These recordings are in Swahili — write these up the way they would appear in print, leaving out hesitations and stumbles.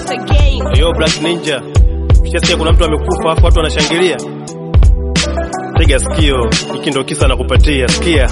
Yo Black Ninja, ukisikia kuna mtu amekufa afu watu wanashangilia, tega sikio, hiki ndio kisa nakupatia. Sikia,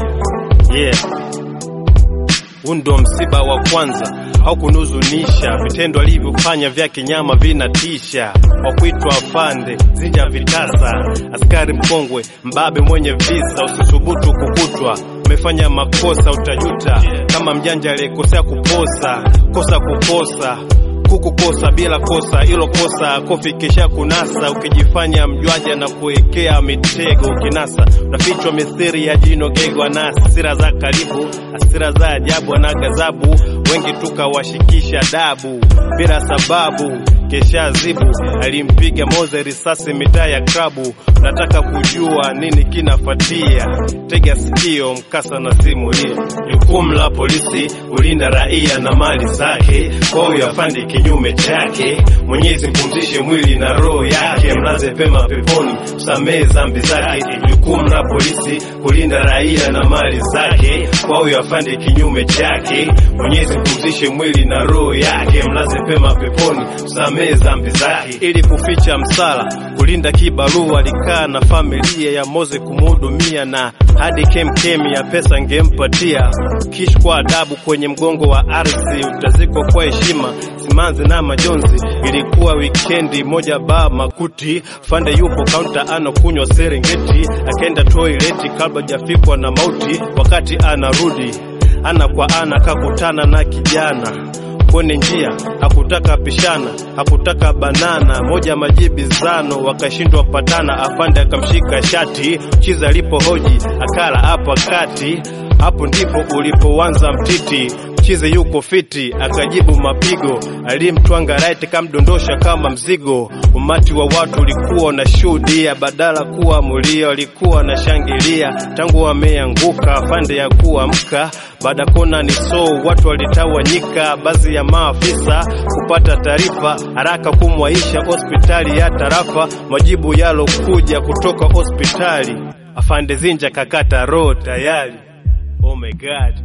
ndo msiba wa kwanza au kunuzunisha, vitendo alivyofanya vya kinyama vinatisha. Wakuitwa afande, zinja vitasa, askari mkongwe, mbabe mwenye visa. Usisubutu kukutwa umefanya makosa, utajuta kama mjanja aliyekosea kuposa. Kosa kuposa, kukukosa bila kosa, ilo kosa kofi kisha kunasa. Ukijifanya mjwaja na kuwekea mitego, ukinasa unafichwa mithiri ya jino gego. Na hasira za karibu, hasira za ajabu na gazabu, wengi tukawashikisha dabu bila sababu. Kesha zibu alimpiga Moze risasi mitaa ya klabu. Nataka kujua nini kinafuatia, tega sikio, mkasa na simulia. Jukumu la polisi ulinda raia na mali zake, kwa huyo afande kinyume chake. Mwenyezi mpumzishe mwili na roho yake, mlaze pema peponi, usamehe dhambi zake. Jukumu la polisi kulinda raia na mali zake, kwa huyo afande kinyume chake. Mwenyezi mpumzishe mwili na roho yake, mlaze pema peponi, usamehe dhambi zake. Ili kuficha msala, kulinda kibarua, alikaa na familia ya Moze kumhudumia, na hadi kemkemi ya pesa ngempatia. Kish kwa adabu kwenye mgongo wa ardhi, utazikwa kwa heshima, simanzi na majonzi. Ilikuwa weekendi moja ba Makuti, fande yupo counter anakunywa Serengeti. Akaenda toileti kabla hajafikwa na mauti. Wakati anarudi ana kwa ana kakutana na kijana kwenye njia, hakutaka pishana, hakutaka banana. Moja majibizano, wakashindwa patana. Afande akamshika shati, chiza alipo hoji akala hapa kati. Hapo ndipo ulipoanza mtiti, chize yuko fiti, akajibu mapigo. Alimtwanga right kamdondosha kama mzigo. Umati wa watu ulikuwa na shuhudia, badala kuwa mulio walikuwa na shangilia. Tangu wameanguka afande ya kuamka, baada kona ni watu walitawanyika. Baadhi ya maafisa kupata taarifa, haraka kumwaisha hospitali ya tarafa. Majibu yalokuja kutoka hospitali, afande zinja kakata roho tayari. Oh my God.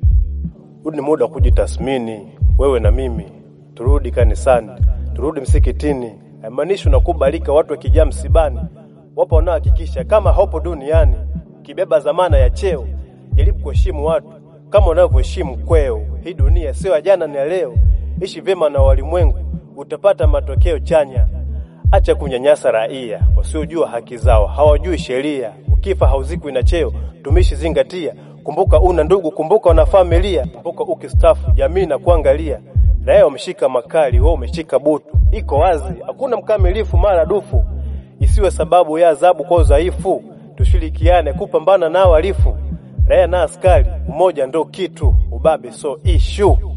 Huu ni muda kujitathmini, wewe na mimi. Turudi kanisani, turudi msikitini. Haimaanishi unakubalika watu wakijaa msibani. Wapo wanaohakikisha kama haupo duniani, kibeba zamana ya cheo. Jaribu kuheshimu watu kama unavyoheshimu kweo. Hii dunia sio jana ni leo. Ishi vyema na walimwengu, utapata matokeo chanya. Acha kunyanyasa raia wasiojua haki zao, hawajui sheria. Ukifa hauzikwi na cheo, tumishi zingatia. Kumbuka una ndugu, kumbuka una familia. Kumbuka ukistafu jamii na kuangalia. Raia umeshika makali, wewe umeshika butu. Iko wazi, hakuna mkamilifu mara dufu. Isiwe sababu ya adhabu kwa udhaifu. Tushirikiane kupambana na wahalifu. Raia na askari, umoja ndo kitu, ubabe so issue.